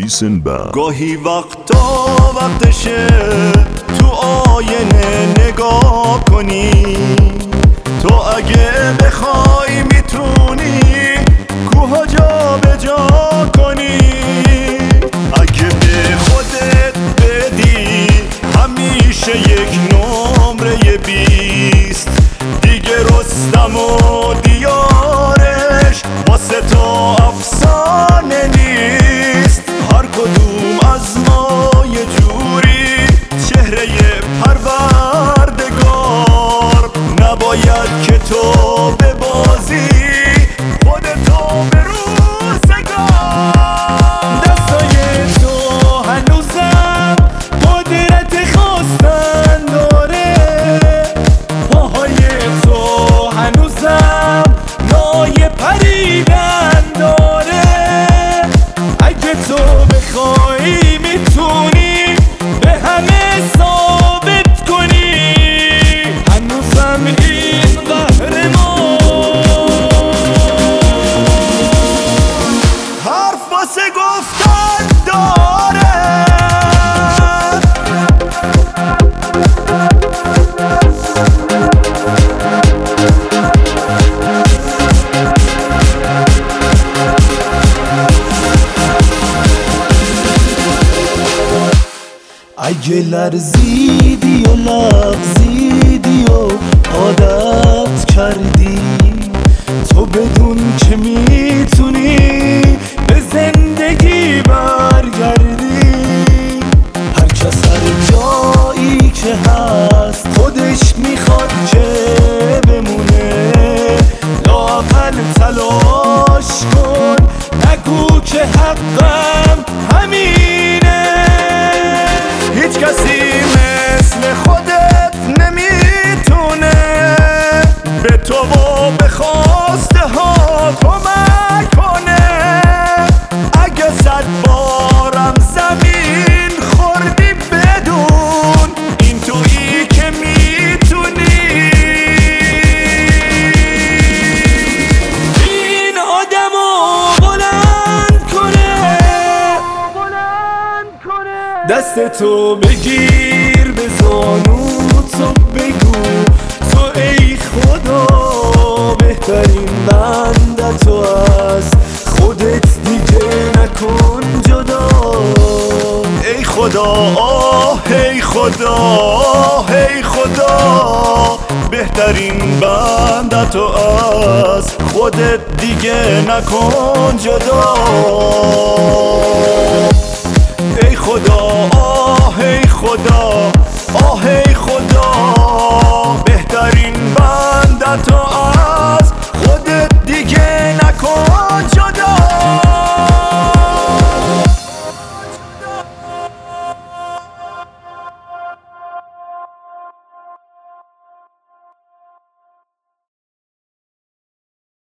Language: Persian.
Listen back. گاهی وقتشه تو آینه نگاه کنی، تو اگه بخوای میتونی کوها جا به جا کنی. اگه به خودت بدی همیشه یک نمره 20، دیگه رستم و دیارش واسه تو افسانه نیست. هر کدوم از ما یه جوری چهره پروردگار، نباید که تو ببازی خودتو به روزگار. دستای تو هنوزم قدرت خواستن داره، پاهای تو هنوزم لای پریدن داره. اگه تو بخوای میتونی به همه ثابت کنی هنوزم این قهرمان. حرف واسه گفتن داره، اگه لرزیدی و لغزیدی و عادت کردی، تو بدون که میتونی به زندگی برگردی. هر کس هر جایی که هست خودش میخواد که بمونه، لااقل تلاش کن نگو که حقم همینه. هیچ کسی مثل خودت نمیتونه به تو و به خواسته ها کمک کنه. اگه 100 بارم زمین خوردی بدون این تویی که میتونی این آدمو بلند کنه. دست تو بگیر به زانوت و بگو تو ای خدا بهترین بنده تو از خودت دیگه نکن جدا. ای خدا آه ای خدا آه ای خدا بهترین بنده تو از خودت دیگه نکن جدا. ای خدا آه ای خدا آه ای خدا بهترین بنده تو